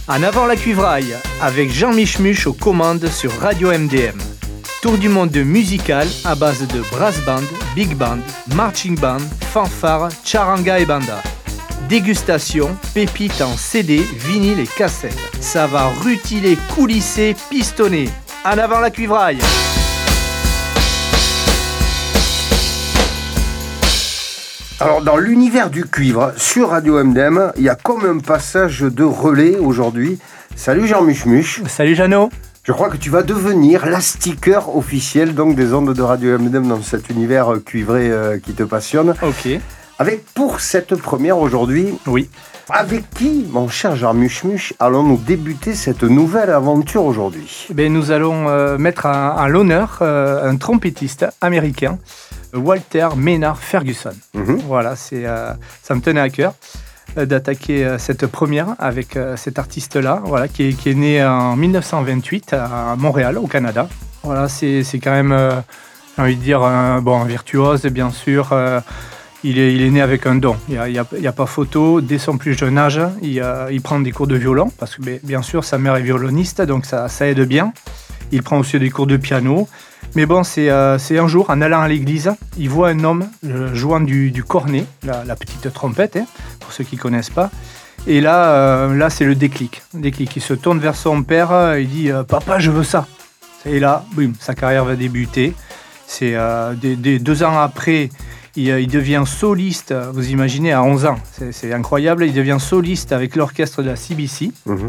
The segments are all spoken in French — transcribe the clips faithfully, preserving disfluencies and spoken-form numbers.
En avant la cuivraille, avec Jean Michmuche aux commandes sur Radio M D M. Tour du monde musical à base de brass band, big band, marching band, fanfare, charanga et banda. Dégustation, pépites en C D, vinyle et cassette. Ça va rutiler, coulisser, pistonner. En avant la cuivraille. Alors, dans l'univers du cuivre, sur Radio M D M, il y a comme un passage de relais aujourd'hui. Salut Jean Michmuche. Salut Jeannot. Je crois que tu vas devenir la sticker officielle donc, des ondes de Radio M D M dans cet univers cuivré euh, qui te passionne. Ok. Avec, pour cette première aujourd'hui, oui. Avec qui, mon cher Jean Michmuche, allons-nous débuter cette nouvelle aventure aujourd'hui? Ben, nous allons euh, mettre à, à l'honneur euh, un trompettiste américain, Walter Maynard Ferguson. Mm-hmm. Voilà, c'est, euh, ça me tenait à cœur euh, d'attaquer euh, cette première avec euh, cet artiste-là, voilà, qui est, qui est né en dix-neuf cent vingt-huit à Montréal, au Canada. Voilà, c'est, c'est quand même, euh, j'ai envie de dire, un, bon, un virtuose, bien sûr. Euh, il, est, il est né avec un don. Il n'y a, il y a, il y a pas photo. Dès son plus jeune âge, il, euh, il prend des cours de violon, parce que bien sûr, sa mère est violoniste, donc ça, ça aide bien. Il prend aussi des cours de piano. Mais bon, c'est, euh, c'est un jour, en allant à l'église, il voit un homme euh, jouant du, du cornet, la, la petite trompette, hein, pour ceux qui ne connaissent pas. Et là, euh, là, c'est le déclic. déclic. Il se tourne vers son père, euh, il dit euh, « Papa, je veux ça ». Et là, boum, sa carrière va débuter. C'est euh, des, des deux ans après, il, il devient soliste, vous imaginez, à onze ans. C'est, c'est incroyable, il devient soliste avec l'orchestre de la C B C. Mmh.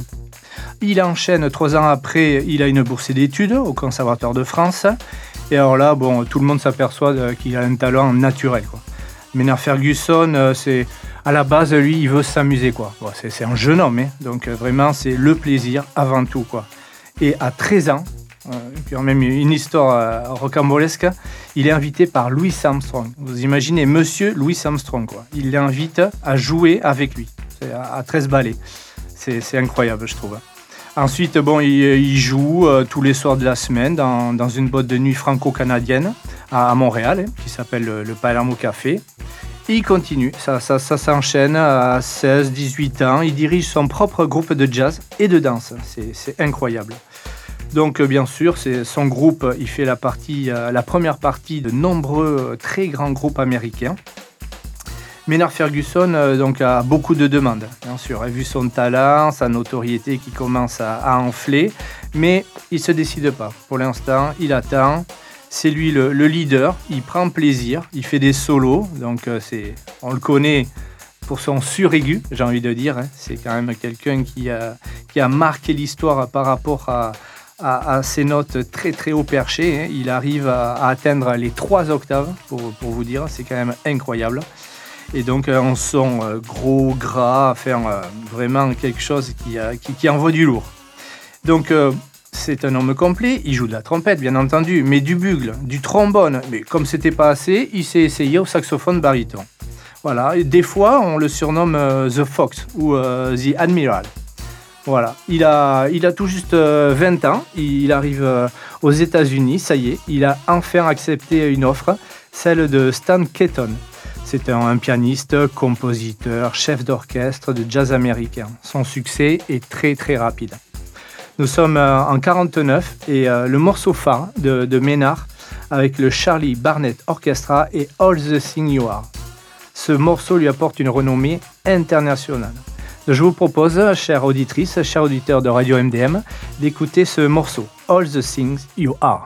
Il enchaîne, trois ans après, il a une bourse d'études au Conservatoire de France. Et alors là, bon, tout le monde s'aperçoit qu'il a un talent naturel, quoi. Maynard Ferguson, c'est, à la base, lui, il veut s'amuser, quoi. Bon, c'est, c'est un jeune homme, hein, donc vraiment, c'est le plaisir avant tout, quoi. Et à treize ans, euh, puis même une histoire euh, rocambolesque, il est invité par Louis Armstrong. Vous imaginez, monsieur Louis Armstrong, quoi. Il l'invite à jouer avec lui, c'est à, à treize ballets. C'est, c'est incroyable, je trouve. Ensuite, bon, il, il joue euh, tous les soirs de la semaine dans, dans une boîte de nuit franco-canadienne à, à Montréal, hein, qui s'appelle le, le Palermo Café. Et il continue, ça, ça, ça s'enchaîne à seize dix-huit ans. Il dirige son propre groupe de jazz et de danse. C'est, c'est incroyable. Donc, bien sûr, c'est son groupe, il fait la, partie, euh, la première partie de nombreux très grands groupes américains. Maynard Ferguson euh, donc, a beaucoup de demandes, bien sûr. Il a vu son talent, sa notoriété qui commence à, à enfler, mais il ne se décide pas. Pour l'instant, il attend. C'est lui le, le leader, il prend plaisir, il fait des solos. Donc, euh, c'est, on le connaît pour son suraigu, j'ai envie de dire. Hein. C'est quand même quelqu'un qui a, qui a marqué l'histoire par rapport à, à, à ses notes très très haut perchées. Hein. Il arrive à, à atteindre les trois octaves, pour, pour vous dire. C'est quand même incroyable. Et donc un son euh, gros, gras, enfin, euh, vraiment quelque chose qui, euh, qui, qui envoie du lourd. Donc euh, c'est un homme complet, il joue de la trompette bien entendu, mais du bugle, du trombone, mais comme c'était pas assez, il s'est essayé au saxophone baryton. Voilà, et des fois on le surnomme euh, The Fox ou euh, The Admiral. Voilà, il a, il a tout juste euh, vingt ans, il arrive euh, aux États-Unis, ça y est, il a enfin accepté une offre, celle de Stan Kenton. C'est un, un pianiste, compositeur, chef d'orchestre de jazz américain. Son succès est très très rapide. Nous sommes euh, en quarante-neuf et euh, le morceau phare de, de Maynard avec le Charlie Barnet Orchestra est All the Things You Are. Ce morceau lui apporte une renommée internationale. Je vous propose, chères auditrices, chers auditeurs de Radio M D M, d'écouter ce morceau, All the Things You Are.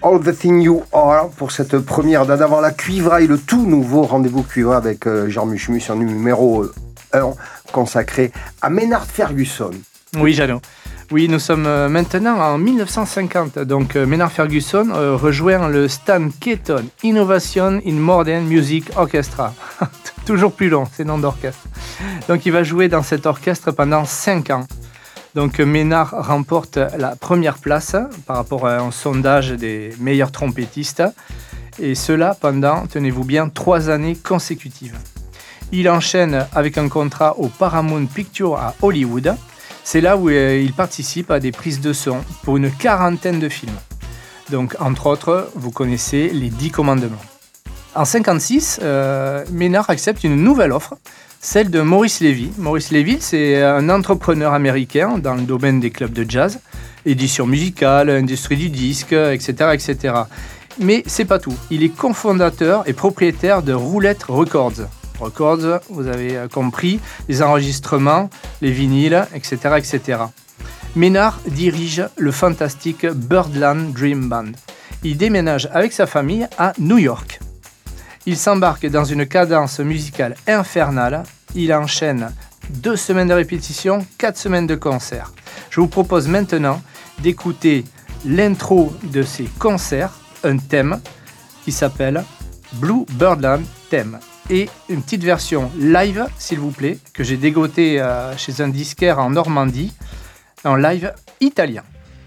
All the Thing You Are pour cette première date avant la Cuivraille, le tout nouveau rendez-vous Cuivra avec euh, Jean Muchmus, un numéro un consacré à Maynard Ferguson. Oui, Jeannot. Oui, nous sommes euh, maintenant en dix-neuf cent cinquante. Donc, euh, Maynard Ferguson euh, rejoint le Stan Kenton Innovation in Modern Music Orchestra. Toujours plus long, c'est nom d'orchestre. Donc, il va jouer dans cet orchestre pendant cinq ans. Donc, Maynard remporte la première place par rapport à un sondage des meilleurs trompettistes. Et cela pendant, tenez-vous bien, trois années consécutives. Il enchaîne avec un contrat au Paramount Pictures à Hollywood. C'est là où il participe à des prises de son pour une quarantaine de films. Donc, entre autres, vous connaissez les Dix Commandements. En cinquante-six, euh, Maynard accepte une nouvelle offre, celle de Maurice Lévy. Maurice Lévy, c'est un entrepreneur américain dans le domaine des clubs de jazz, édition musicale, industrie du disque, et cetera, et cetera. Mais c'est pas tout. Il est cofondateur et propriétaire de Roulette Records. Records, vous avez compris, les enregistrements, les vinyles, et cetera, et cetera. Maynard dirige le fantastique Birdland Dream Band. Il déménage avec sa famille à New York. Il s'embarque dans une cadence musicale infernale. Il enchaîne deux semaines de répétition, quatre semaines de concert. Je vous propose maintenant d'écouter l'intro de ces concerts, un thème qui s'appelle Blue Birdland Theme. Et une petite version live, s'il vous plaît, que j'ai dégoté euh, chez un disquaire en Normandie, en live italien.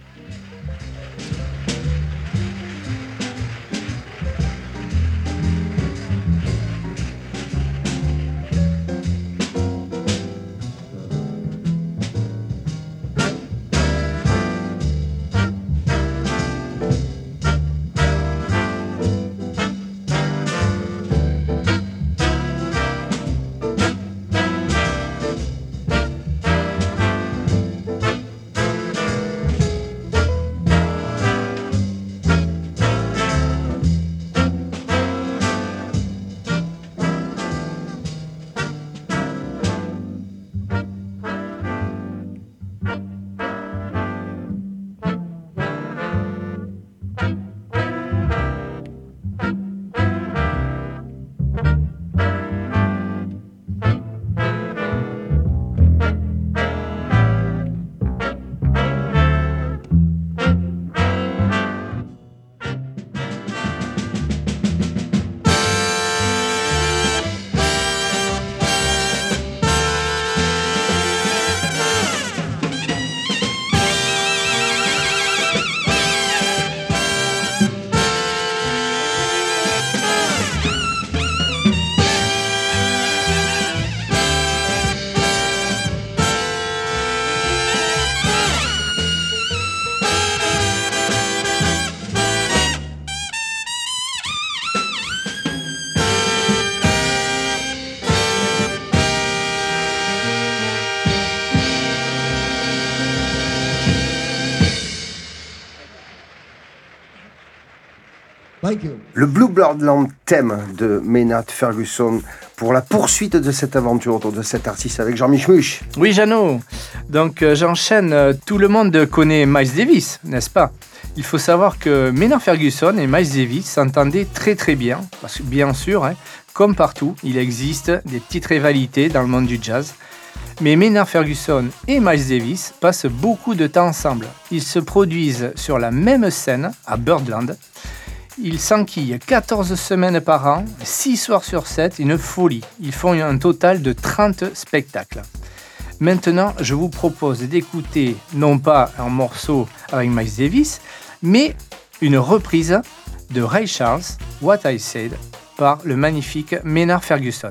Le Blue Birdland Theme de Maynard Ferguson pour la poursuite de cette aventure autour de cet artiste avec Jean Muchmus. Oui, Jeannot. Donc, euh, j'enchaîne. Euh, tout le monde connaît Miles Davis, n'est-ce pas? Il faut savoir que Maynard Ferguson et Miles Davis s'entendaient très très bien. Parce que, bien sûr, hein, comme partout, il existe des petites rivalités dans le monde du jazz. Mais Maynard Ferguson et Miles Davis passent beaucoup de temps ensemble. Ils se produisent sur la même scène à Birdland. Ils s'enquillent quatorze semaines par an, six soirs sur sept, une folie. Ils font un total de trente spectacles. Maintenant, je vous propose d'écouter non pas un morceau avec Miles Davis, mais une reprise de Ray Charles, What I Said, par le magnifique Maynard Ferguson.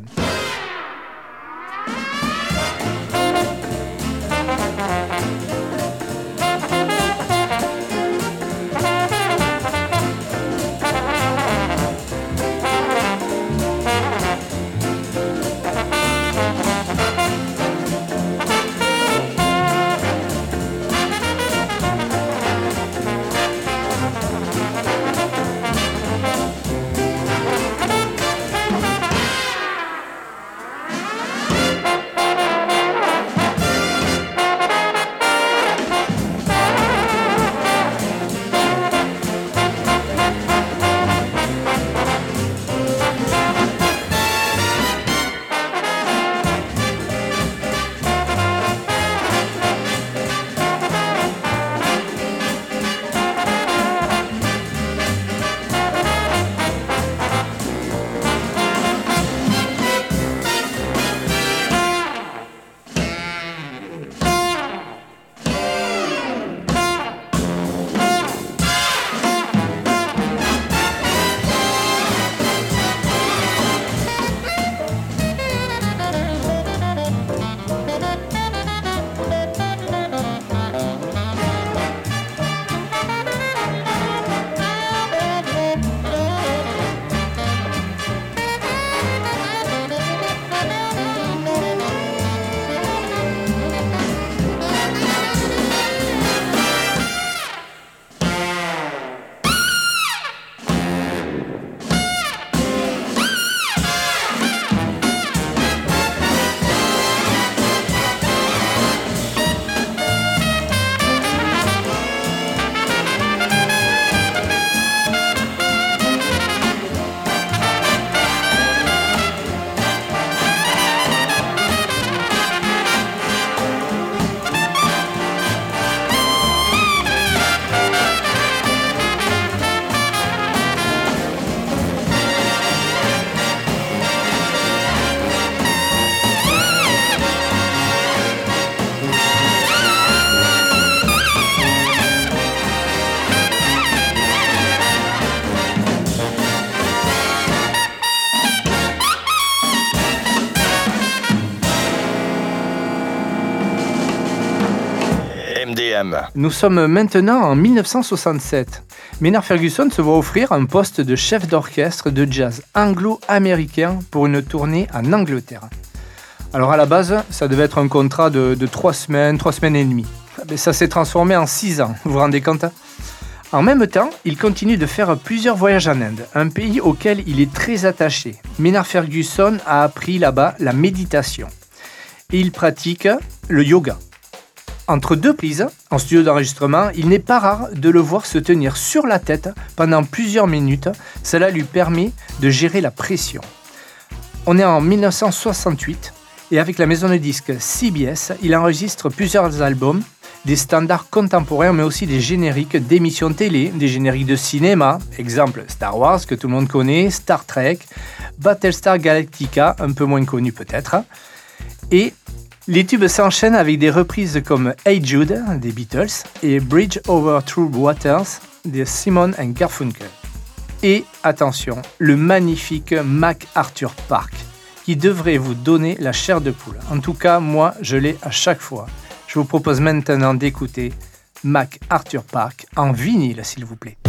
madame. Nous sommes maintenant en mille neuf cent soixante-sept. Maynard Ferguson se voit offrir un poste de chef d'orchestre de jazz anglo-américain pour une tournée en Angleterre. Alors à la base, ça devait être un contrat de, de trois semaines, trois semaines et demie. Mais ça s'est transformé en six ans, vous vous rendez compte ? En même temps, il continue de faire plusieurs voyages en Inde, un pays auquel il est très attaché. Maynard Ferguson a appris là-bas la méditation et il pratique le yoga. Entre deux prises, en studio d'enregistrement, il n'est pas rare de le voir se tenir sur la tête pendant plusieurs minutes. Cela lui permet de gérer la pression. On est en mille neuf cent soixante-huit et avec la maison de disques C B S, il enregistre plusieurs albums, des standards contemporains, mais aussi des génériques d'émissions télé, des génériques de cinéma, exemple Star Wars, que tout le monde connaît, Star Trek, Battlestar Galactica, un peu moins connu peut-être. Et les tubes s'enchaînent avec des reprises comme Hey Jude, des Beatles, et Bridge Over Troubled Waters, de Simon and Garfunkel. Et attention, le magnifique MacArthur Park, qui devrait vous donner la chair de poule. En tout cas, moi, je l'ai à chaque fois. Je vous propose maintenant d'écouter MacArthur Park en vinyle, s'il vous plaît.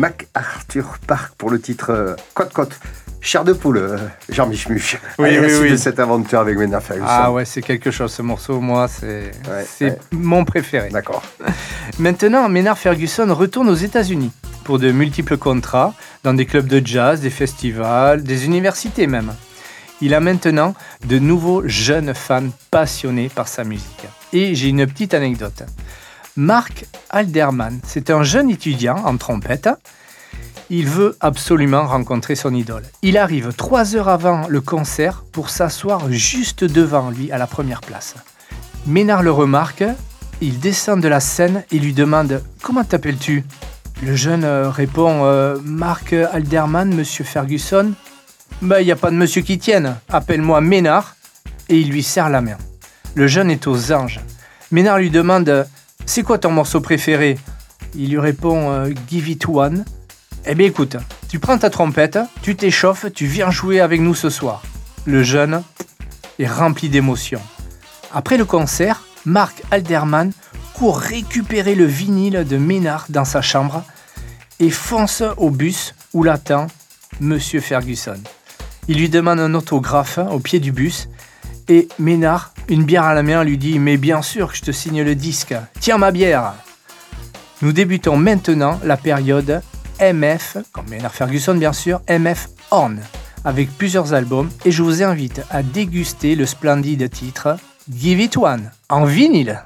MacArthur Park pour le titre euh, Côte Côte. Chair de poule, euh, Jean Michmuche. Oui, Allez, oui, la suite oui. de cette aventure avec Maynard Ferguson. Ah ouais, c'est quelque chose ce morceau, moi, c'est Ouais, c'est ouais. mon préféré. D'accord. Maintenant, Maynard Ferguson retourne aux États-Unis pour de multiples contrats dans des clubs de jazz, des festivals, des universités même. Il a maintenant de nouveaux jeunes fans passionnés par sa musique. Et j'ai une petite anecdote. Mark Alderman, c'est un jeune étudiant en trompette. Il veut absolument rencontrer son idole. Il arrive trois heures avant le concert pour s'asseoir juste devant lui à la première place. Maynard le remarque, il descend de la scène et lui demande « Comment t'appelles-tu » Le jeune euh, répond euh, « Mark Alderman, monsieur Ferguson ». « Ben, il n'y a pas de monsieur qui tienne, appelle-moi Maynard » et il lui serre la main. Le jeune est aux anges. Maynard lui demande « C'est quoi ton morceau préféré ?» Il lui répond euh, « Give it one ». Eh bien écoute, tu prends ta trompette, tu t'échauffes, tu viens jouer avec nous ce soir. Le jeune est rempli d'émotion. Après le concert, Mark Alderman court récupérer le vinyle de Maynard dans sa chambre et fonce au bus où l'attend monsieur Ferguson. Il lui demande un autographe au pied du bus et Maynard, une bière à la main, lui dit « Mais bien sûr que je te signe le disque, tiens ma bière !» Nous débutons maintenant la période M F, comme Maynard Ferguson bien sûr, M F Horn, avec plusieurs albums, et je vous invite à déguster le splendide titre Give It One, en vinyle.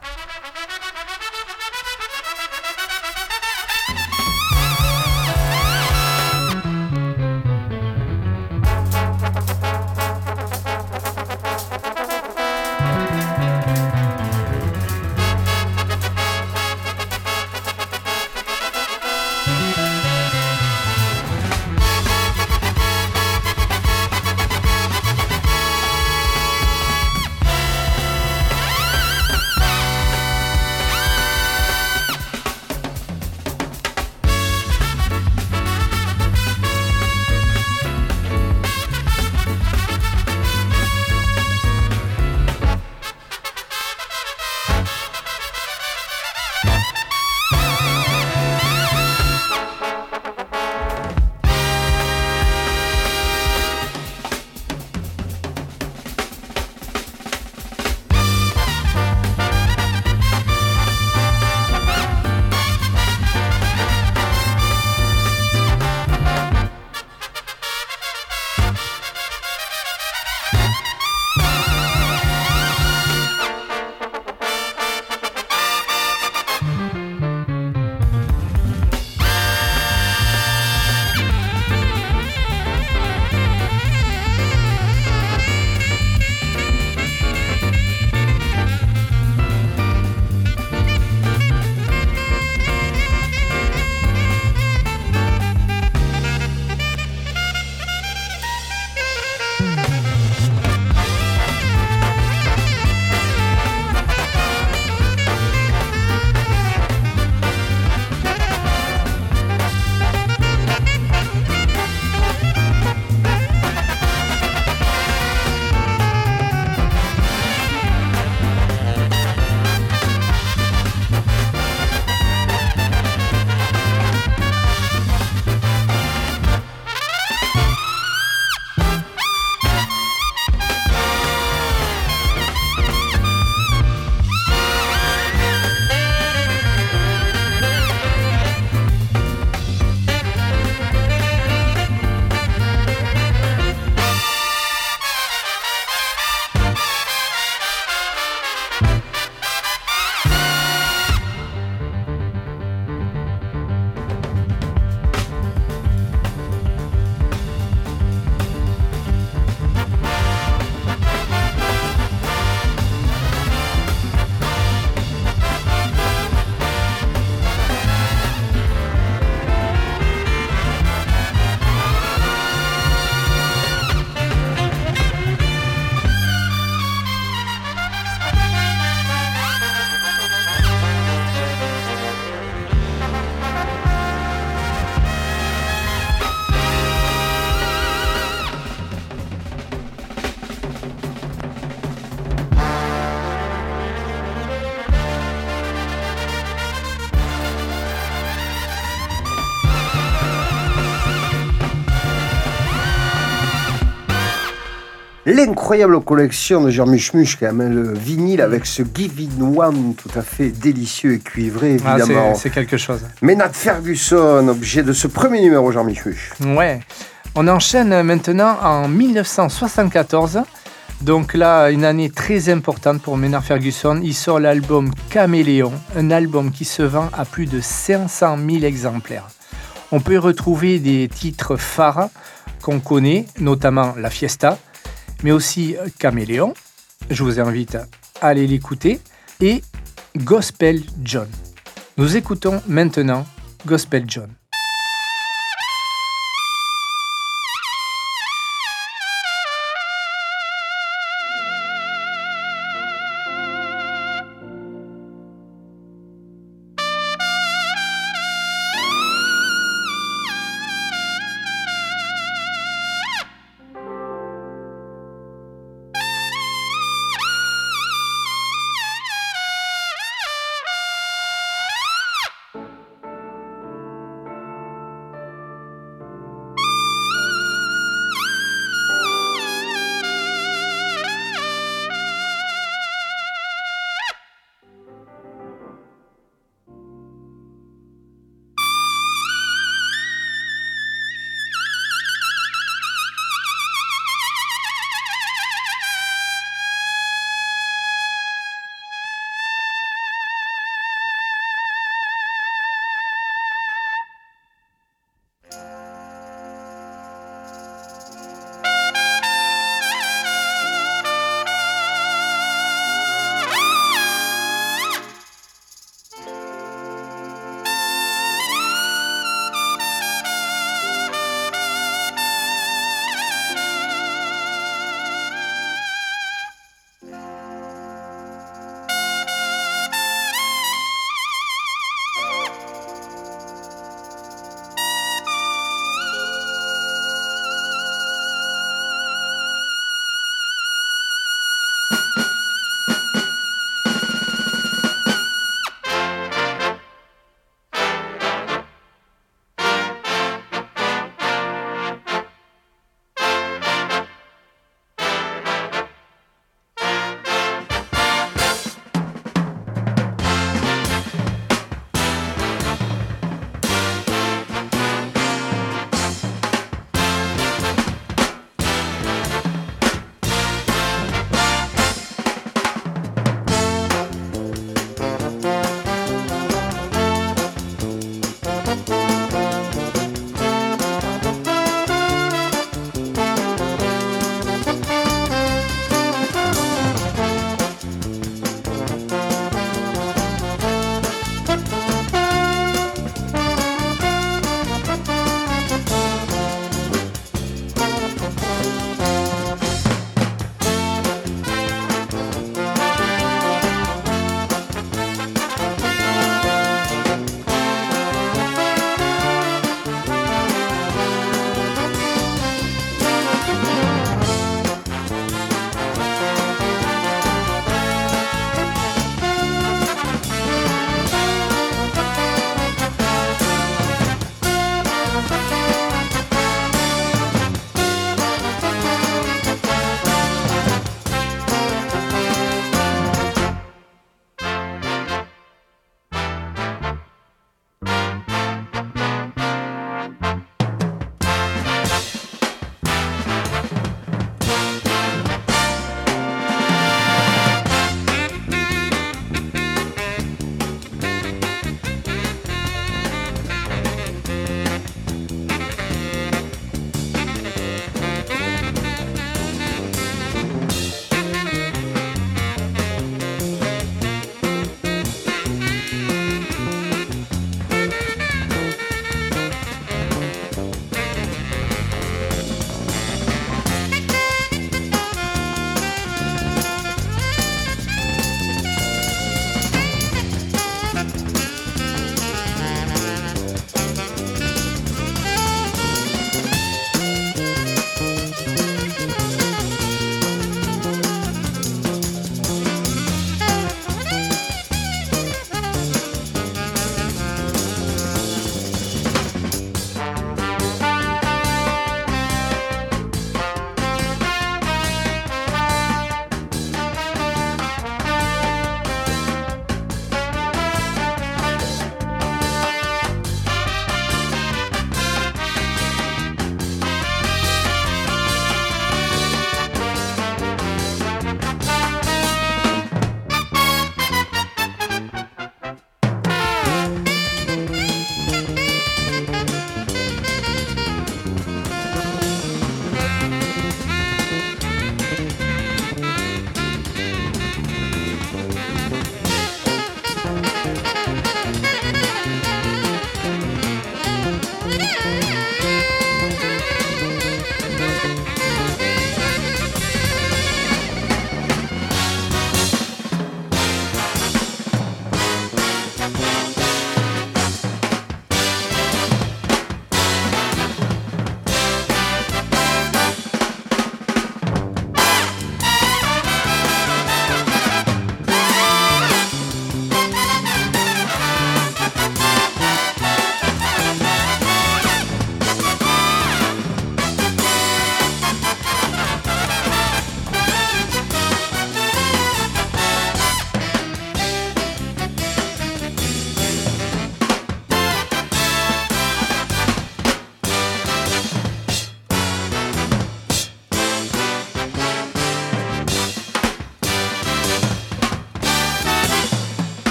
l'incroyable collection de Jean Muche-Muche, quand même, le vinyle avec ce Give It One tout à fait délicieux et cuivré, évidemment. Ah, c'est, c'est quelque chose. Maynard Ferguson, objet de ce premier numéro, Jean Muche-Muche. Ouais. On enchaîne maintenant en dix-neuf cent soixante-quatorze. Donc là, une année très importante pour Maynard Ferguson. Il sort l'album Caméléon, un album qui se vend à plus de cinq cent mille exemplaires. On peut y retrouver des titres phares qu'on connaît, notamment La Fiesta, mais aussi Caméléon, je vous invite à aller l'écouter, et Gospel John. Nous écoutons maintenant Gospel John.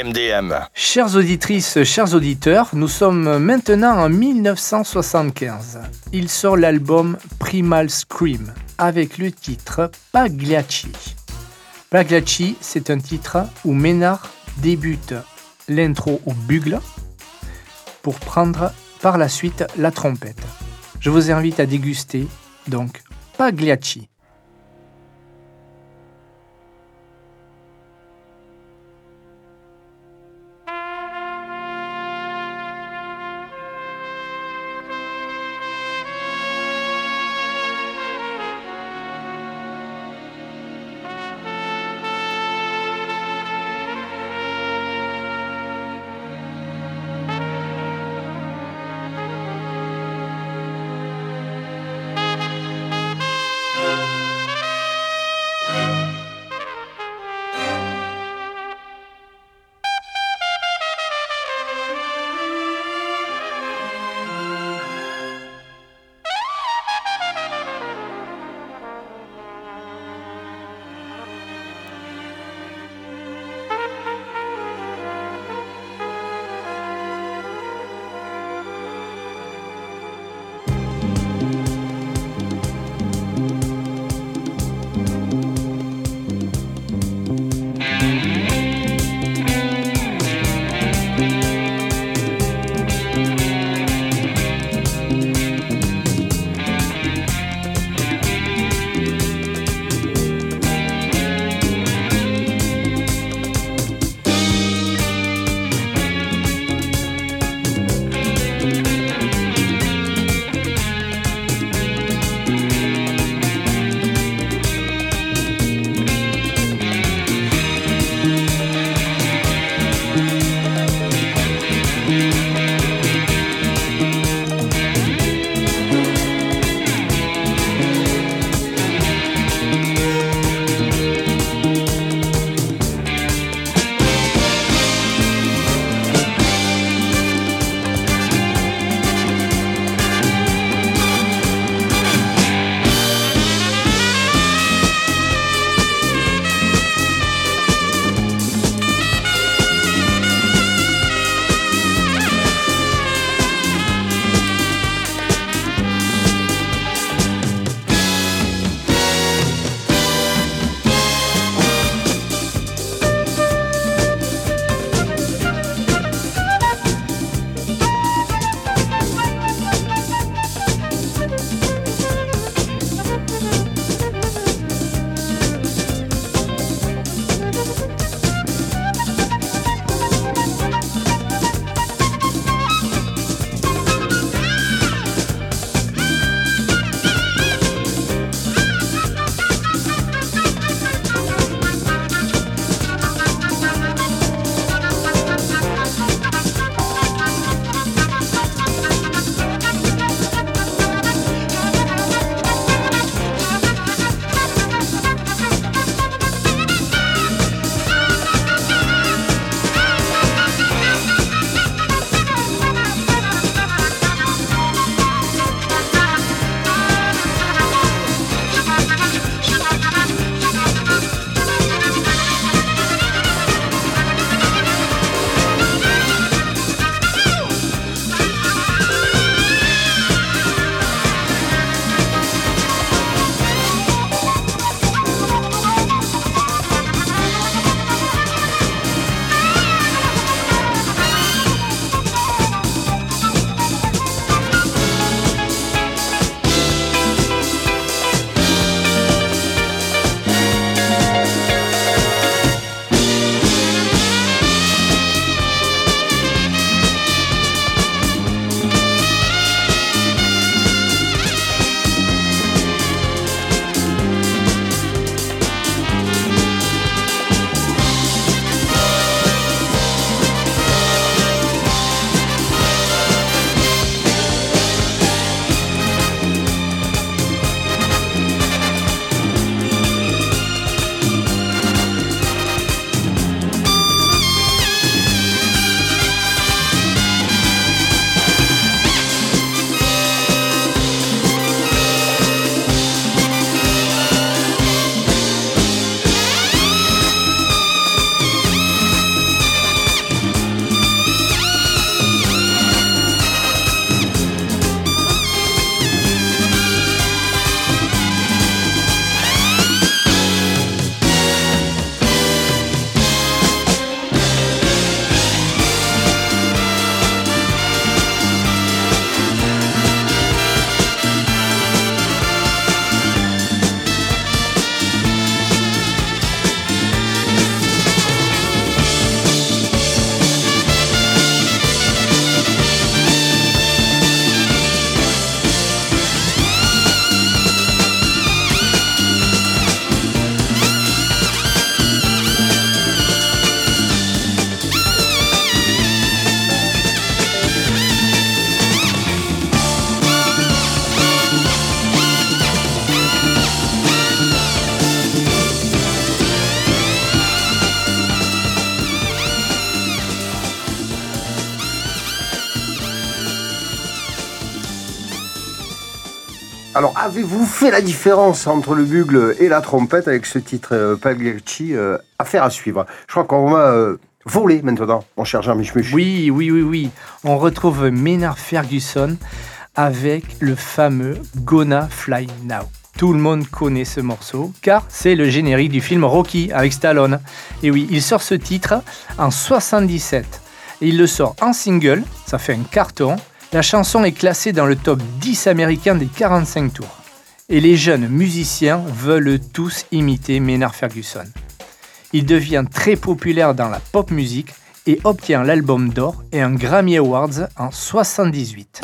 M D M. Chères auditrices, chers auditeurs, nous sommes maintenant en mille neuf cent soixante-quinze. Il sort l'album Primal Scream avec le titre Pagliacci. Pagliacci, c'est un titre où Ménard débute l'intro au bugle pour prendre par la suite la trompette. Je vous invite à déguster donc Pagliacci. Alors, avez-vous fait la différence entre le bugle et la trompette avec ce titre euh, Pagliacci, euh, affaire à suivre. Je crois qu'on va euh, voler maintenant, mon cher Jean Michmuch. Oui, oui, oui, oui. On retrouve Maynard Ferguson avec le fameux Gonna Fly Now. Tout le monde connaît ce morceau, car c'est le générique du film Rocky avec Stallone. Et oui, il sort ce titre en soixante-dix-sept. Et il le sort en single, ça fait un carton. La chanson est classée dans le top dix américain des quarante-cinq tours. Et les jeunes musiciens veulent tous imiter Maynard Ferguson. Il devient très populaire dans la pop music et obtient l'album d'or et un Grammy Awards en soixante-dix-huit.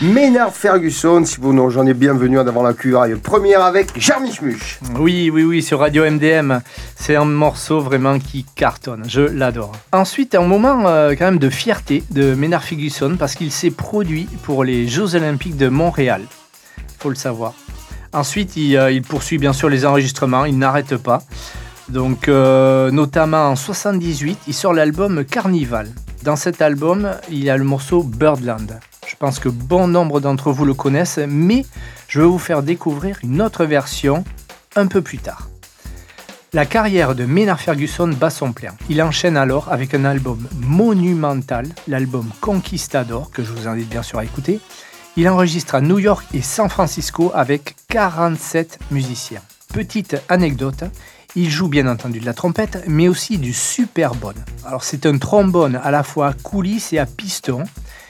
Maynard Ferguson, si vous nous rejoignez, bienvenue à D'avant la cuivraille. Première avec Jeremy Schmuch. Oui, oui, oui, sur Radio M D M. C'est un morceau vraiment qui cartonne. Je l'adore. Ensuite, un moment euh, quand même de fierté de Maynard Ferguson parce qu'il s'est produit pour les Jeux Olympiques de Montréal. Il faut le savoir. Ensuite, il, euh, il poursuit bien sûr les enregistrements. Il n'arrête pas. Donc, euh, notamment en soixante-dix-huit, il sort l'album Carnival. Dans cet album, il y a le morceau Birdland. Je pense que bon nombre d'entre vous le connaissent, mais je vais vous faire découvrir une autre version un peu plus tard. La carrière de Maynard Ferguson bat son plein. Il enchaîne alors avec un album monumental, l'album Conquistador, que je vous invite bien sûr à écouter. Il enregistre à New York et San Francisco avec quarante-sept musiciens. Petite anecdote, il joue bien entendu de la trompette, mais aussi du superbone. Alors c'est un trombone à la fois à coulisses et à piston,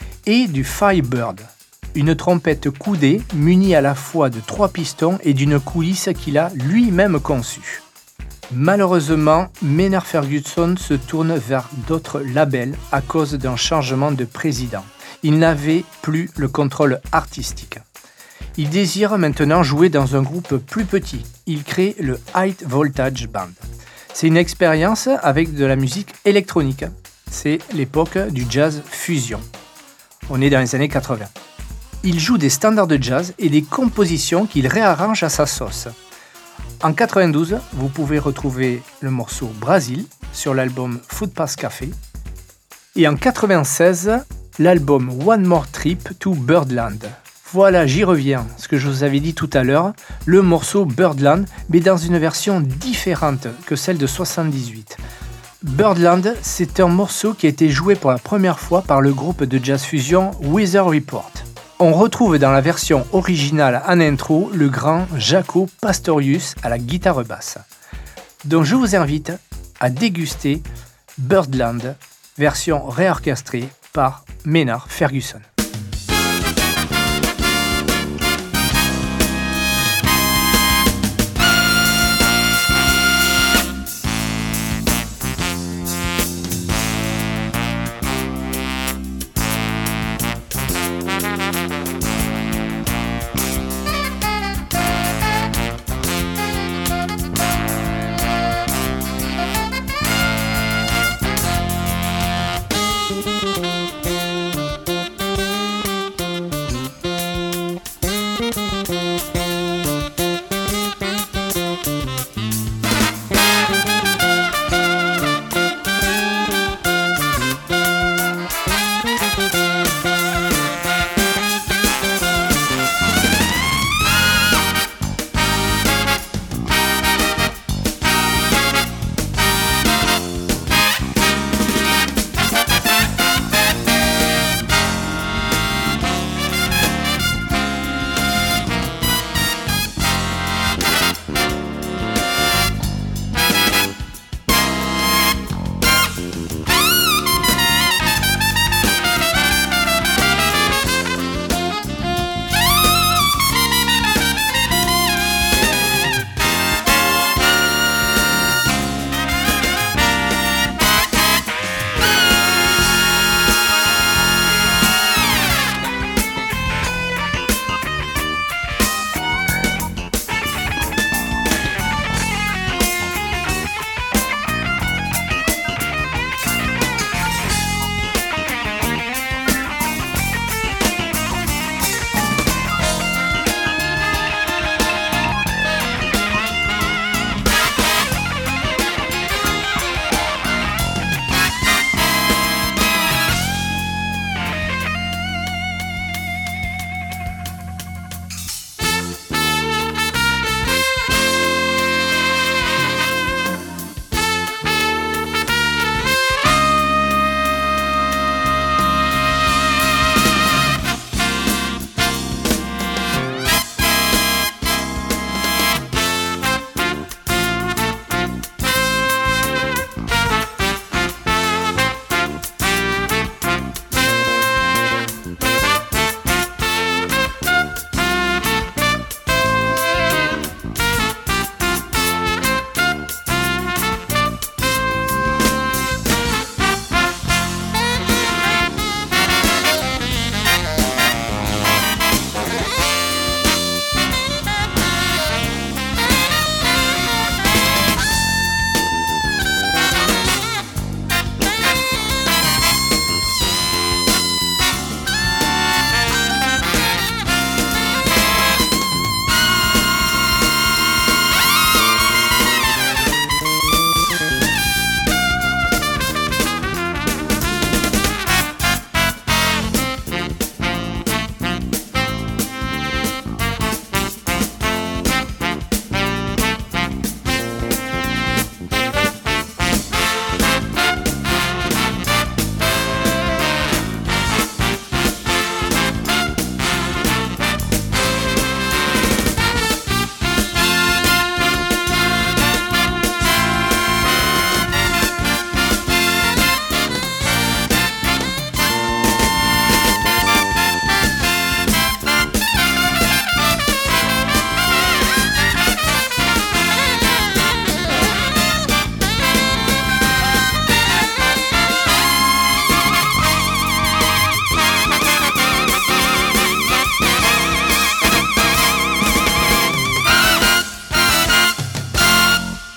et du Firebird, une trompette coudée munie à la fois de trois pistons et d'une coulisse qu'il a lui-même conçue. Malheureusement, Maynard Ferguson se tourne vers d'autres labels à cause d'un changement de président. Il n'avait plus le contrôle artistique. Il désire maintenant jouer dans un groupe plus petit. Il crée le High Voltage Band. C'est une expérience avec de la musique électronique. C'est l'époque du jazz fusion. On est dans les années quatre-vingts. Il joue des standards de jazz et des compositions qu'il réarrange à sa sauce. En quatre-vingt-douze, vous pouvez retrouver le morceau Brazil sur l'album Footpath Café. Et en quatre-vingt-seize, l'album One More Trip to Birdland. Voilà, j'y reviens, ce que je vous avais dit tout à l'heure, le morceau Birdland, mais dans une version différente que celle de soixante-dix-huit. Birdland, c'est un morceau qui a été joué pour la première fois par le groupe de jazz fusion Weather Report. On retrouve dans la version originale en intro le grand Jaco Pastorius à la guitare basse. Donc je vous invite à déguster Birdland, version réorchestrée par Maynard Ferguson.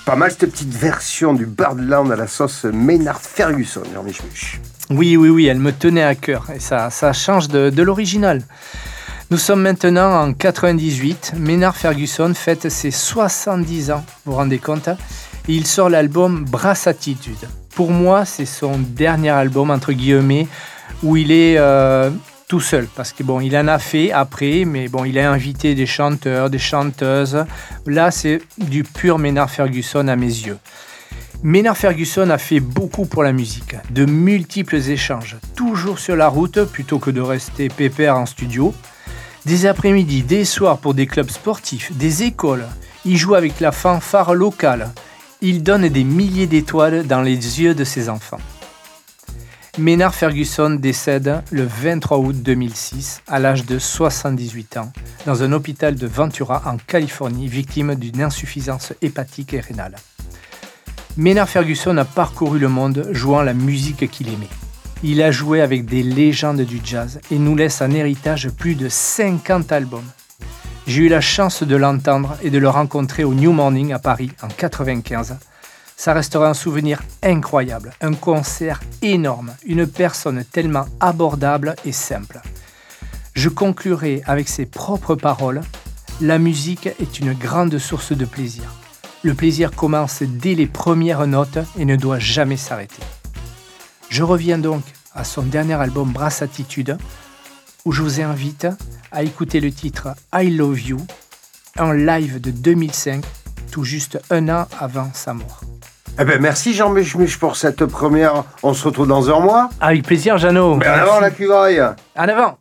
pas mal cette petite version du Birdland à la sauce Maynard Ferguson, Jean-Mich Mich. Oui, oui, oui, elle me tenait à cœur et ça, ça change de, de l'original. Nous sommes maintenant en quatre-vingt-dix-huit. Maynard Ferguson fête ses soixante-dix ans, vous vous rendez compte? Et il sort l'album Brass Attitude. Pour moi, c'est son dernier album, entre guillemets, où il est euh, tout seul. Parce que bon, il en a fait après, mais bon, il a invité des chanteurs, des chanteuses. Là, c'est du pur Maynard Ferguson à mes yeux. Maynard Ferguson a fait beaucoup pour la musique, de multiples échanges, toujours sur la route plutôt que de rester pépère en studio. Des après-midi, des soirs pour des clubs sportifs, des écoles. Il joue avec la fanfare locale. Il donne des milliers d'étoiles dans les yeux de ses enfants. Maynard Ferguson décède le vingt-trois août deux mille six à l'âge de soixante-dix-huit ans dans un hôpital de Ventura en Californie, victime d'une insuffisance hépatique et rénale. Maynard Ferguson a parcouru le monde jouant la musique qu'il aimait. Il a joué avec des légendes du jazz et nous laisse en héritage plus de cinquante albums. J'ai eu la chance de l'entendre et de le rencontrer au New Morning à Paris en quatre-vingt-quinze. Ça restera un souvenir incroyable, un concert énorme, une personne tellement abordable et simple. Je conclurai avec ses propres paroles. La musique est une grande source de plaisir. Le plaisir commence dès les premières notes et ne doit jamais s'arrêter. Je reviens donc à son dernier album Brass Attitude, où je vous invite à écouter le titre I Love You, un live de deux mille cinq, tout juste un an avant sa mort. Eh ben merci Jean-Mich Mich pour cette première. On se retrouve dans un mois. Avec plaisir, Jeannot. Ben en avant la cuivraille. En avant.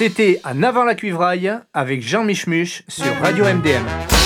C'était En avant la cuivraille avec Jean Michmuche sur Radio M D M.